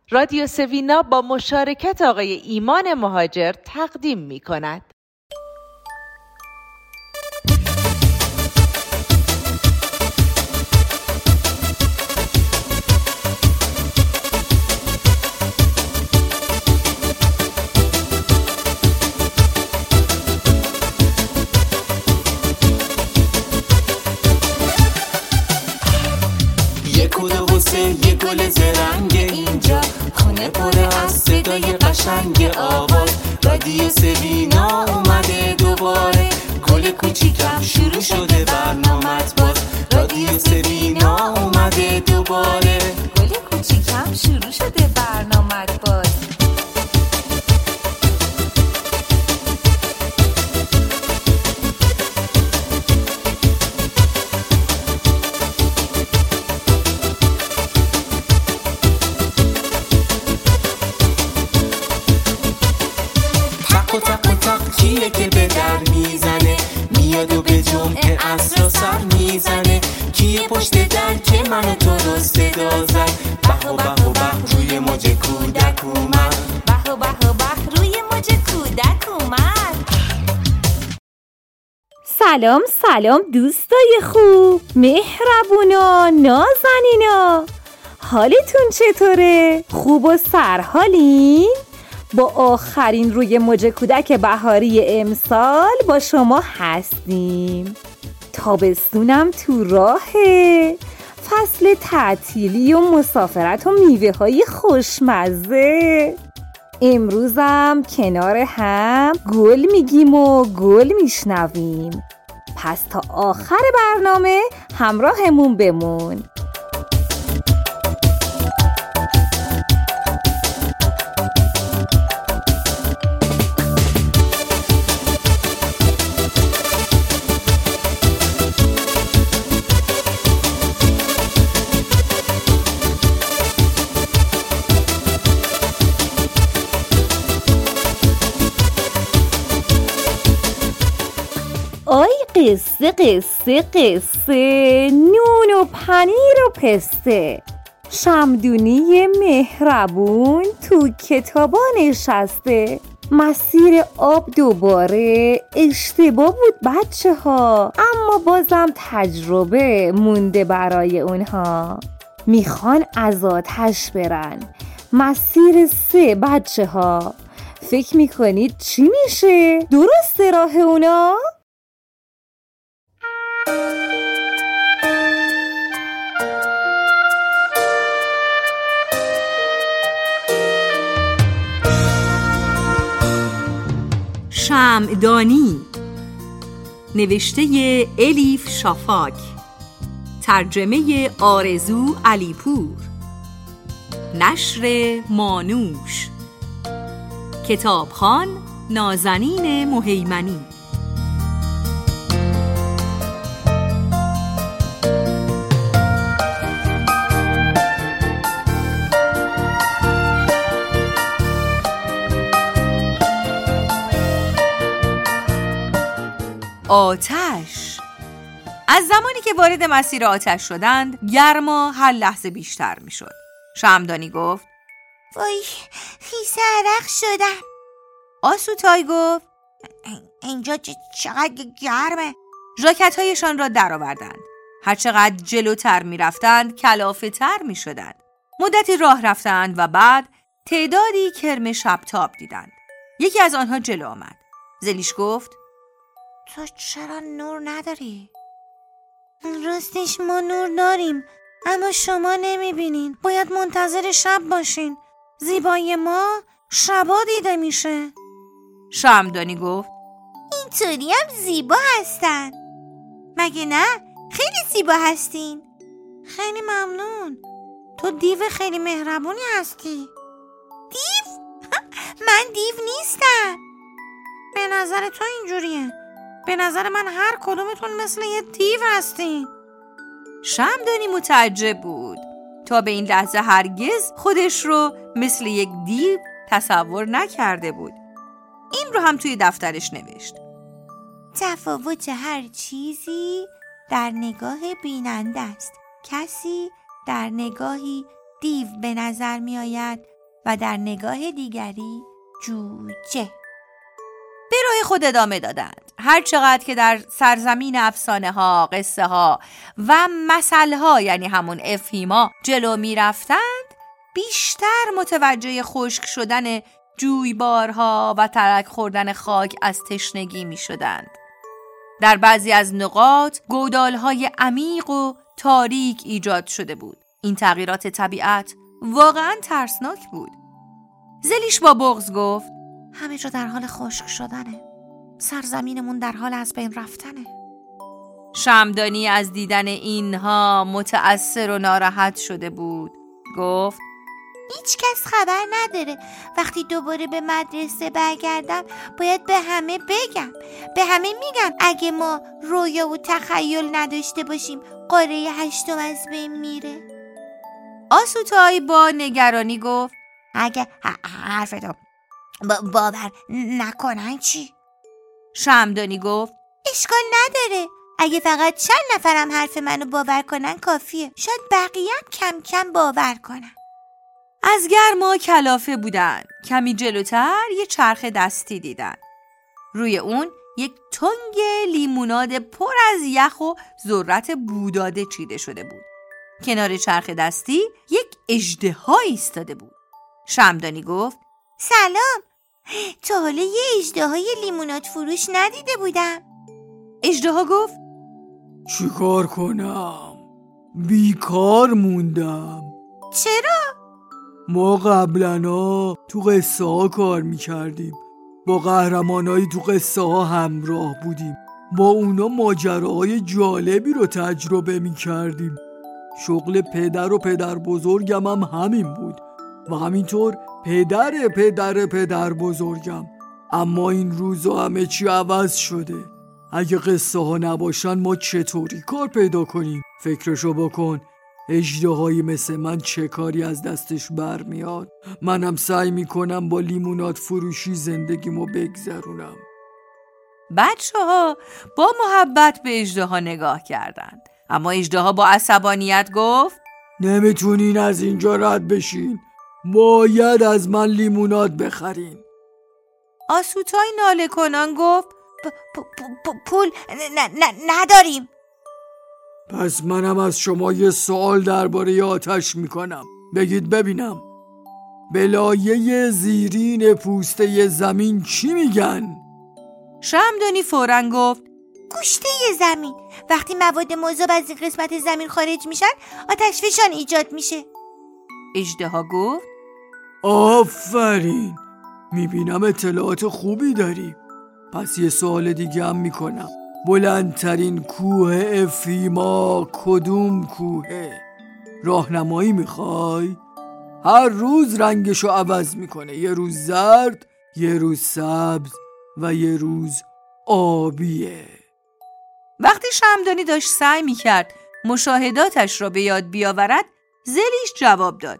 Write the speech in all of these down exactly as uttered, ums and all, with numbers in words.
رادیو سوینا با مشارکت آقای ایمان مهاجر تقدیم می کند. یه گل زرنگ اینجا، خونه پره از صدای قشنگ آواز. رادیو سوینا اومده دوباره، گل کوچیکم شروع شده برنامت باز. رادیو سوینا اومده دوباره، گل کوچیکم شروع شده برنامت باز. کیه که به در میزنه، میاد و به جمعه عصر سر میزنه. کیه پشت در که منو تو رو صدا زد، به و به و به روی موج کودک اومد، به و به و به روی موج کودک اومد. سلام سلام دوستای خوب، مهربونا، نازنینا، حالتون چطوره؟ خوب و سرحالین؟ با آخرین روی موج کودک بهاری امسال با شما هستیم. تابستونم تو راهه، فصل تعطیلی و مسافرت و میوه های خوشمزه. امروزم کنار هم گل میگیم و گل میشنویم. پس تا آخر برنامه همراهمون بمون. آی قصه قصه قصه، نون و پنیر و پسته. شمدونی مهربون تو کتابا نشسته. مسیر آب دوباره اشتباه بود بچه ها، اما بازم تجربه مونده برای اونها. میخوان از آتش برن. مسیر سه بچه ها، فکر میکنید چی میشه؟ درسته راه اونا؟ شمعدانی، نوشته الیف شافاک، ترجمه آرزو علیپور، نشر مانوش، کتابخوان نازنین مهیمنی. آتش. از زمانی که وارد مسیر آتش شدند، گرما هر لحظه بیشتر می شد. شمعدانی گفت وای خیس عرق شدم. آسوتای گفت اینجا چقدر گرمه. ژاکت هایشان را در آوردند. هر چقدر جلوتر می رفتند کلافه تر می شدند. مدتی راه رفتند و بعد تعدادی کرم شبتاب دیدند. یکی از آنها جلو آمد. زلیش گفت تو چرا نور نداری؟ راستش ما نور داریم، اما شما نمیبینین. باید منتظر شب باشین. زیبایی ما شبا دیده میشه. شمعدانی گفت اینطوری هم زیبا هستن. مگه نه؟ خیلی زیبا هستین. خیلی ممنون. تو دیو خیلی مهربونی هستی. دیو؟ من دیو نیستم. به نظر تو اینجوریه. به نظر من هر کدومتون مثل یه دیو هستین. شمعدانی متعجب بود. تا به این لحظه هرگز خودش رو مثل یک دیو تصور نکرده بود. این رو هم توی دفترش نوشت. تفاوت هر چیزی در نگاه بیننده است. کسی در نگاهی دیو به نظر می آید و در نگاه دیگری جوجه. به راه خود ادامه دادند. هر چقدر که در سرزمین افسانه ها، قصه ها و مثل ها، یعنی همون افهیما، جلو می رفتند، بیشتر متوجه خشک شدن جویبارها و ترک خوردن خاک از تشنگی می شدند. در بعضی از نقاط گودالهای عمیق و تاریک ایجاد شده بود. این تغییرات طبیعت واقعا ترسناک بود. زلیش با بغض گفت: همه جا در حال خشک شدنه. سرزمینمون در حال از بین رفتنه. شمدانی از دیدن اینها متأثر و ناراحت شده بود. گفت: هیچ کس خبر نداره. وقتی دوباره به مدرسه برگردم باید به همه بگم. به همه میگم اگه ما رویا و تخیل نداشته باشیم قاره هشتم از بین میره. آسوتای با نگرانی گفت: اگه حرفتو با باور نکنن چی؟ شمدانی گفت: اشکال نداره. اگه فقط چند نفرم حرف منو باور کنن کافیه. شاید بقیه هم کم کم باور کنن. از گرما کلافه بودن. کمی جلوتر یه چرخ دستی دیدن. روی اون یک تنگ لیموناد پر از یخ و ذرت بوداده چیده شده بود. کنار چرخ دستی یک اژدها ایستاده بود. شمدانی گفت: سلام. تا حالا یه اژدهای لیموناد فروش ندیده بودم. اژدها گفت: چیکار کنم؟ بیکار موندم. چرا؟ ما قبلنا تو قصه ها کار میکردیم. با قهرمانایی تو قصه ها همراه بودیم. با اونا ماجراهای جالبی رو تجربه میکردیم. شغل پدر و پدر بزرگم هم همین بود و همینطور پدر پدر پدر بزرگم. اما این روزا همه چی عوض شده. اگه قصه ها نباشن ما چطوری کار پیدا کنیم؟ فکرشو بکن. اژدهایی مثل من چه کاری از دستش برمیاد؟ منم سعی میکنم با لیموناد فروشی زندگیمو بگذرونم. بچه ها با محبت به اژدها نگاه کردند. اما اژدها با عصبانیت گفت: نمیتونین از اینجا رد بشین. باید از من لیموناد بخرین. آسوتای ناله کنان گفت: پ- پ- پ- پول نداریم. پس منم از شما یه سوال درباره آتش میکنم. بگید ببینم. به لایه زیرین پوسته زمین چی میگن؟ شمدانی فوراً گفت: گوشته زمین. وقتی مواد مذاب از این قسمت زمین خارج میشن آتشفشان ایجاد میشه. اژدها گفت: آفرین. میبینم اطلاعات خوبی داری. پس یه سوال دیگه هم میکنم. بلندترین کوه افهیما کدوم کوهه؟ راهنمایی میخوای؟ هر روز رنگشو عوض میکنه. یه روز زرد، یه روز سبز و یه روز آبیه. وقتی شمدانی داشت سعی میکرد مشاهداتش را به یاد بیاورد، زلیش جواب داد: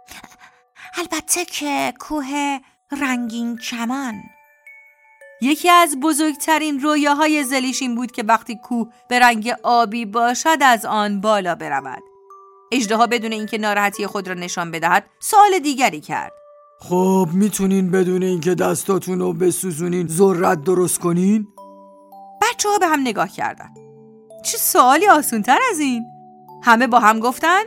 البته که کوه رنگین کمان. یکی از بزرگترین رویاهای زلیش این بود که وقتی کوه به رنگ آبی باشد از آن بالا برود. اژدها بدون اینکه ناراحتی خود را نشان بدهد سوال دیگری کرد: خب میتونین بدون اینکه دستاتون رو بسوزونین ذرت درست کنین؟ بچه ها به هم نگاه کردن. چه سوالی آسونتر از این؟ همه با هم گفتن: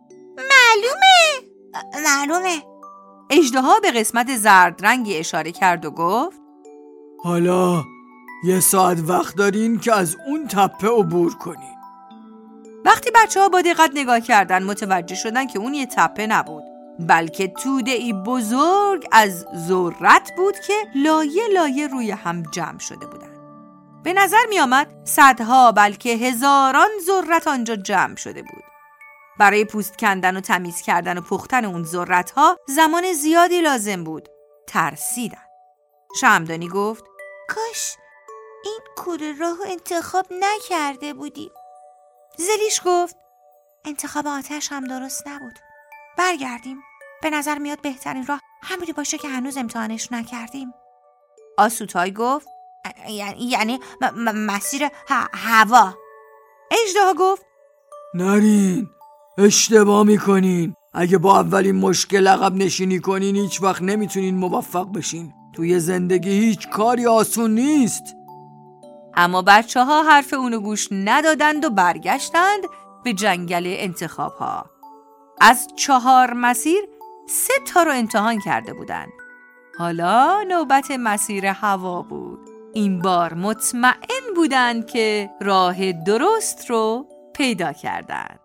معلومه. معلومه. اژدها به قسمت زرد رنگی اشاره کرد و گفت: حالا یه ساعت وقت دارین که از اون تپه عبور کنین. وقتی بچه ها با دقت نگاه کردن متوجه شدن که اون یه تپه نبود، بلکه توده ای بزرگ از ذرت بود که لایه لایه روی هم جمع شده بودن. به نظر می آمد صدها بلکه هزاران ذرت آنجا جمع شده بود. برای پوست کندن و تمیز کردن و پختن اون ذرت ها زمان زیادی لازم بود. ترسیدن. شمدانی گفت: کاش این کوره راهو انتخاب نکرده بودیم. زلیش گفت: انتخاب آتش هم درست نبود. برگردیم. به نظر میاد بهترین راه همینی باشه که هنوز امتحانش نکردیم. آسوتای گفت: یعنی م- م- مسیر ه- هوا. اژدها گفت: نرین. اشتباه میکنین. اگه با اولین مشکل عقب نشینی کنین هیچ وقت نمیتونین موفق بشین. توی زندگی هیچ کاری آسون نیست. اما بچه ها حرف اونو گوش ندادند و برگشتند به جنگل انتخاب ها. از چهار مسیر سه تا رو امتحان کرده بودند. حالا نوبت مسیر هوا بود. این بار مطمئن بودند که راه درست رو پیدا کردند.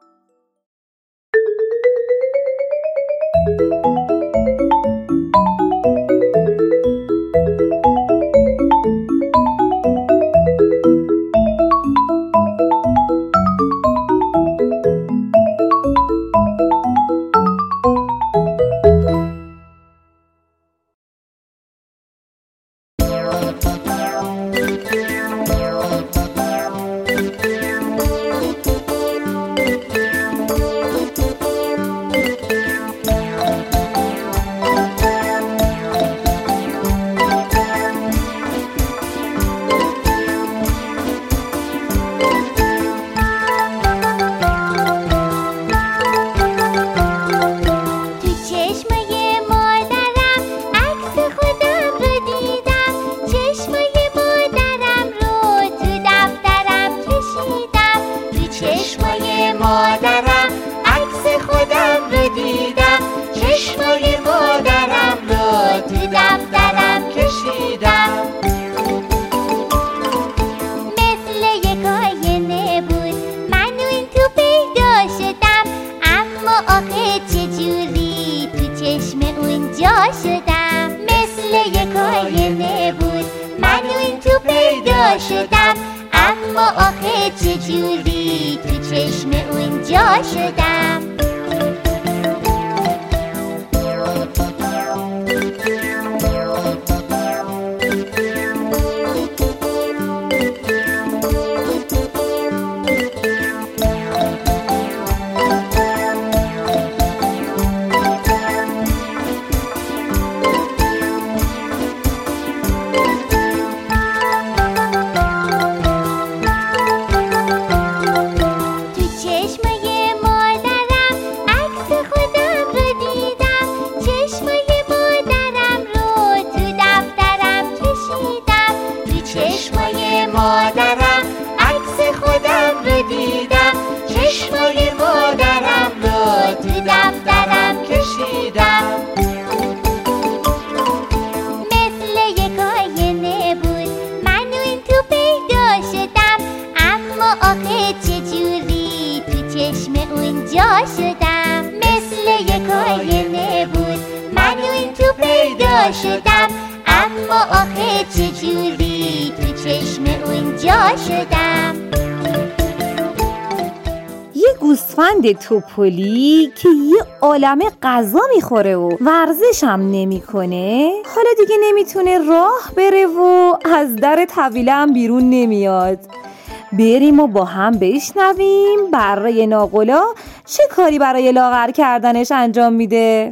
شدم اما آخه چجوری تو چشم اونجا شدم. شدم اما آخه چجوری تو چشم اونجا شدم. یه گوسفند توپلی که یه عالمه غذا میخوره و ورزش هم نمیکنه، حالا دیگه نمیتونه راه بره و از در طویله هم بیرون نمیاد. بریم و با هم بشنویم بره ناقلا چه کاری برای لاغر کردنش انجام میده.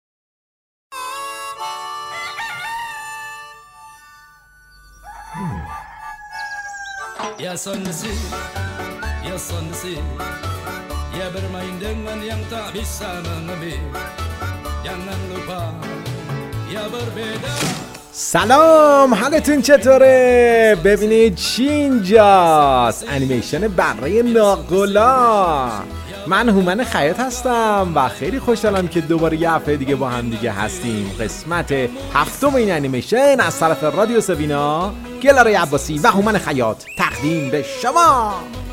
Ya sonrası, ya sonrası, ya bermain dengan yang tak bisa mengerti. Jangan lupa, ya berbeda. سلام، حالتون چطوره؟ ببینید چی اینجاست؟ انیمیشن بره ناقلا. من هومن خیاط هستم و خیلی خوشحالم که دوباره یه هفته دیگه با هم دیگه هستیم. قسمت هفتم این انیمیشن از طرف رادیو سوینا، گلاره عباسی و هومن خیاط تقدیم به شما.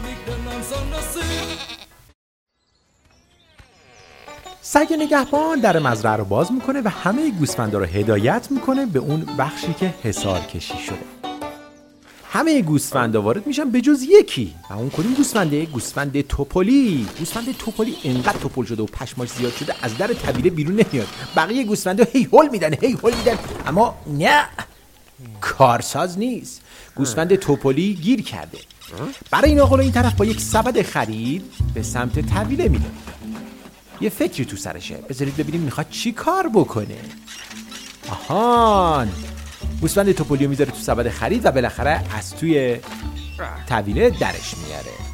سگ نگهبان در مزرعه رو باز میکنه و همه گوسفندا رو هدایت میکنه به اون بخشی که حصار کشی شده. همه گوسفندا وارد میشن به جز یکی و اون کدوم گوسفنده؟ گوسفند توپلی. گوسفند توپلی انقدر توپل شده و پشماش زیاد شده از در طویله بیرون نمیاد. بقیه گوسفندا هی هول میدن هی هول میدن اما نه، کارساز نیست. گوسفند توپلی گیر کرده. برای این آقا این طرف با یک سبد خرید به سمت طویله میره. یه فکری تو سرشه، بذارید ببینیم میخواد چی کار بکنه. آهان، گوسفند توپلیو میذاره تو سبد خرید و بالاخره از توی طویله درش میاره.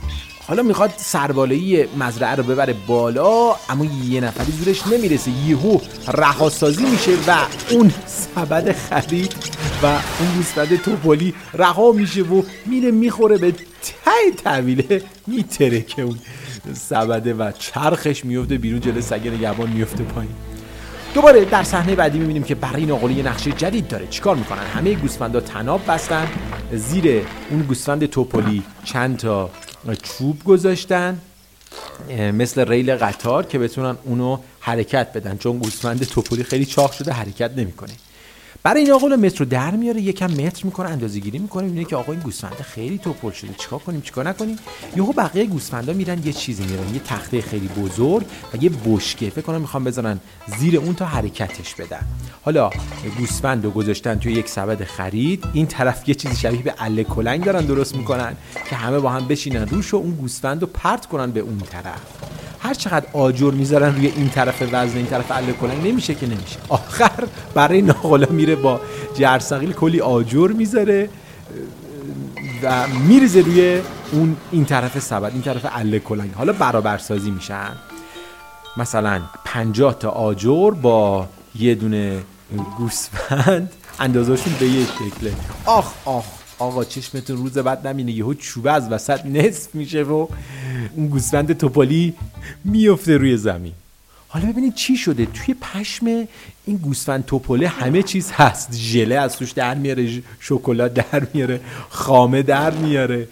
حالا میخواد سربالایی مزرعه رو ببره بالا، اما یه نفری زورش نمیرسه. یهو رهاسازی میشه و اون سبد خرید و اون گوسفند توپلی رها میشه و میره میخوره به ته طویله، میترکه اون سبده و چرخش میفته بیرون، جلوی سگ نگهبان میفته پایین. دوباره در صحنه بعدی میبینیم که برای این آقل یه نقشه جدید داره. چیکار میکنن؟ همه گوسفندا تناب بستن، زیر اون گوسفند توپلی چند تا چوب گذاشتن مثل ریل قطار که بتونن اونو حرکت بدن، چون گوسفند توپلی خیلی چاق شده حرکت نمیکنه. برای این آقا متر رو در میاره، یکم متر میکنه، اندازه‌گیری میکنه، میبینه که آقا این گوسفند خیلی توپل شده، چیکار کنیم چیکار نکنیم. یهو بقیه گوسفندا میرن یه چیزی میرن، یه تخته خیلی بزرگ و یه بشکه، فکر کنم میخوان بذارن زیر اون تا حرکتش بدن. حالا گوسفندو گذاشتن توی یک سبد خرید، این طرف یه چیزی شبیه به اله کلنگ دارن درست میکنن که همه با هم بشینن روش و اون گوسفندو پرت کنن به اون طرف. هر چقدر آجر میذارن روی این طرف وزن این طرف اله کلنگ نمیشه که نمیشه. آخر برای ناقلا میره با جرثقیل کلی آجر میذاره و میریزه روی اون این طرف سبد این طرف اله کلنگ. حالا برابرسازی میشن، مثلا پنجاه تا آجر با یه دونه گوسفند اندازه‌شون به یه شکله. آخ آخ آقا چشمتون روز بعد نمینه، یهو چوبه از وسط نصف میشه و اون گوسفند توپلی میفته روی زمین. حالا ببینید چی شده. توی پشم این گوسفند توپله همه چیز هست، ژله از توش در میاره، شکلات در میاره، خامه در میاره،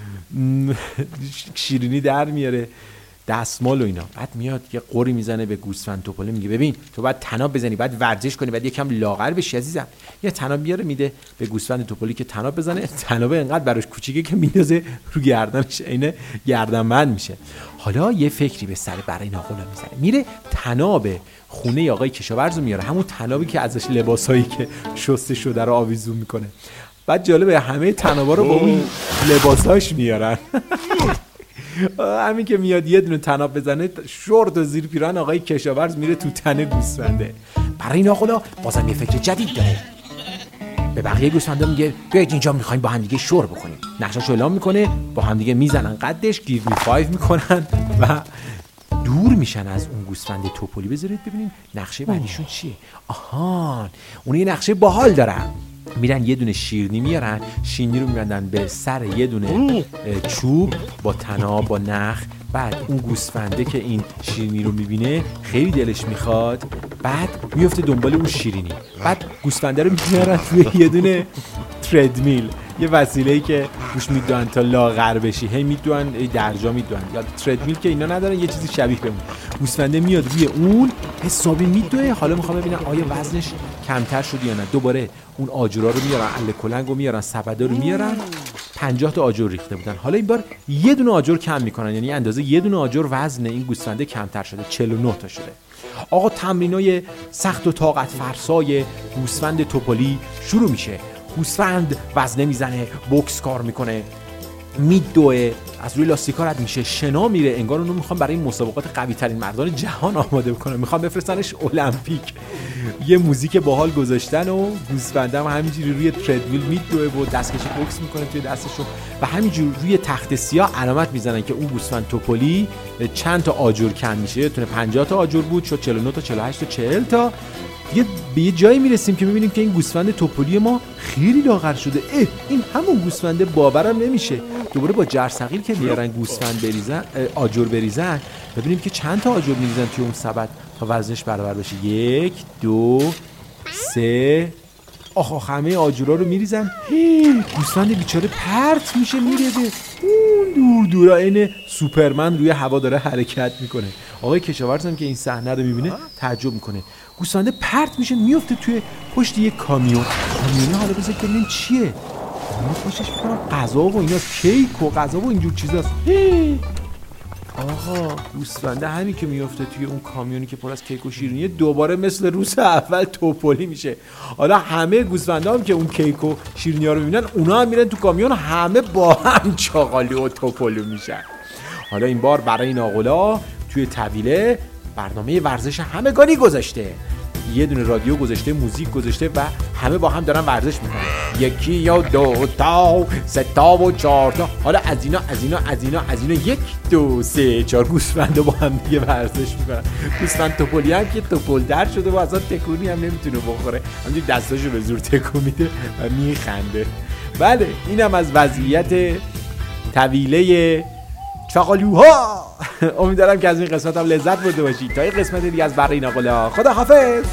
شیرینی در میاره، دستمال و اینا. بعد میاد یه قوری میزنه به گوسفند توپله، میگه ببین تو باید طناب بزنی، باید ورزش کنی، باید یکم لاغر بشی عزیزم. یه طناب میاره میده به گوسفند توپلی که طناب بزنه. طناب اینقدر براش کوچیکه که میندازه رو گردنش، عین گردنبند میشه. حالا یه فکری به سر برای ناقلا میزنه، میره طناب خونه آقای کشاورز رو میاره، همون طنابی که ازش لباسایی که شسته شده رو آویزون میکنه. بعد جالبه همه طنابا رو با اون لباساش میارن. همین که میاد یه دونه طناب بزنه، شورت و زیر پیران آقای کشاورز میره تو تن گوسفنده. برای این آقا بازم یه فکر جدید داره، به بقیه گوسفندا میگه بیاید اینجا میخوایم با هم دیگه شور بکنیم. نقشه‌شو اعلام میکنه، با هم دیگه میزنن قدش، گیو می فایو میکنن و دور میشن از اون گوسفند توپلی. بذارید ببینیم نقشه بعدیشون چیه. آهان اون یه نقشه باحال دارن. میرن یه دونه شیرنی میارن، شیرنی رو میبندن به سر یه دونه چوب با طناب با نخ. بعد اون گوسفنده که این شیرینی رو میبینه خیلی دلش میخواد، بعد میفته دنبال اون شیرینی. بعد گوسفنده رو میارن توی یه دونه تردمیل، یه وسیله‌ای که روش میدوئن تا لاغر بشی، هی میدوئن درجا میدوئن. یا تردمیل که اینا ندارن، یه چیزی شبیه به اون. گوسفنده میاد روی اون حسابی میدوه. حالا میخوام ببینم آیا وزنش کمتر شد یا نه. دوباره اون آجرها رو میارن، اله کلنگ رو میارن، سبدا رو میارن. پنجاه تا آجر ریخته بودن، حالا این بار یه دونه آجر کم میکنن، یعنی اندازه یه دونه آجر وزن این گوسفنده کمتر شده، چهل و نه تا شده. آقا تمرینای سخت و طاقت فرسای گوسفند توپلی شروع میشه. گوسفند وزنه میزنه، بوکس کار میکنه، میدوه، از روی لاستیکا رد میشه، شنا میره، انگار اونو میخوام برای مسابقات قوی ترین مردان جهان آماده بکنه، میخوام بفرستنش المپیک. یه موزیک باحال گذاشتن و گوسفندم همینجوری روی تردمیل میدوه و دستکش بوکس میکنه توی دستشو و همینجوری روی تخت سیاه علامت میزنن که اون گوسفند توپلی چند تا آجر کم میشه. یادتونه پنجاه تا آجر بود، شد چهل و نه تا، چهل و هشت تا، چهل تا. یه به یه جایی میرسیم که میبینیم که این گوسفند توپلی ما خیلی لاغر شده. اه این همون گوسفنده، باورم نمیشه. دوباره با جرثقیل که میارن گوسفند بریزن، آجر بریزن، ببینیم که چند تا آجر میریزن توی اون سبد تا وزنش برابر بشه. یک، دو، سه. آخ آخ همه آجرها رو میریزن. گوسفند بیچاره پرت میشه، میره اون دور دورا، این سوپرمن روی هوا داره حرکت میکنه. آقای کشاورز هم که این صحنه رو میبینه تعجب میکنه. گوسفند پرت میشه، میفته توی پشت یک کامیون. کامیونه حالا بذارید ببینیم چیه. کامیون پشتش میکنم غذا و اینا، کیک و غذا و اینجور چیزاست. آقا گوسفنده همین که میفته توی اون کامیونی که پر از کیک و شیرینی، دوباره مثل روز اول توپلی میشه. حالا همه گوسفندا هم که اون کیک و شیرینی ها رو میبینن، اونا هم میرن تو کامیون، همه با هم چاقالی و توپلو میشن. حالا این بار برای ناقلا توی طویله برنامه ورزش همگانی گذاشته. یه دونه رادیو گذاشته، موزیک گذاشته و همه با هم دارن ورزش میکنن. یکی یا دو تا، سه تا و چهار تا. حالا از اینا از اینا از اینا از اینا یک دو سه چهار گوسفندا با هم دیگه ورزش میکنن. گوسفند توپلی هم که توپل‌تر شده و اصلا تکونی هم نمیتونه بخوره، همینجوری دستاشو به زور تکون میده و میخنده. بله اینم از وضعیت طویله چاقالوها. امیدوارم که از این قسمت هم لذت برده باشید. تا یک قسمت دیگه از برای نقلا، خدا حافظ.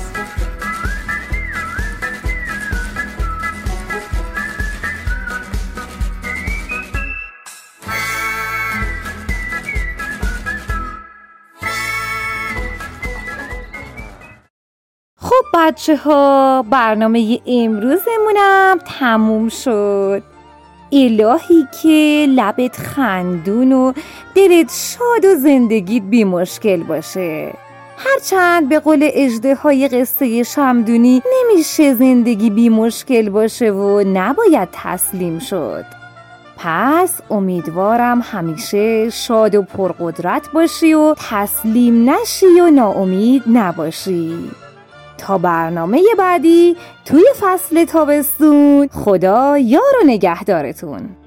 خب بچه ها، برنامه امروزمونم تموم شد. الهی که لبت خندون و دلت شاد و زندگیت بی مشکل باشه. هرچند به قول اژدهای قصه شمدونی نمیشه زندگی بی مشکل باشه و نباید تسلیم شد. پس امیدوارم همیشه شاد و پرقدرت باشی و تسلیم نشی و ناامید نباشی. تا برنامه بعدی توی فصل تابستون، خدا یار و نگهدارتون.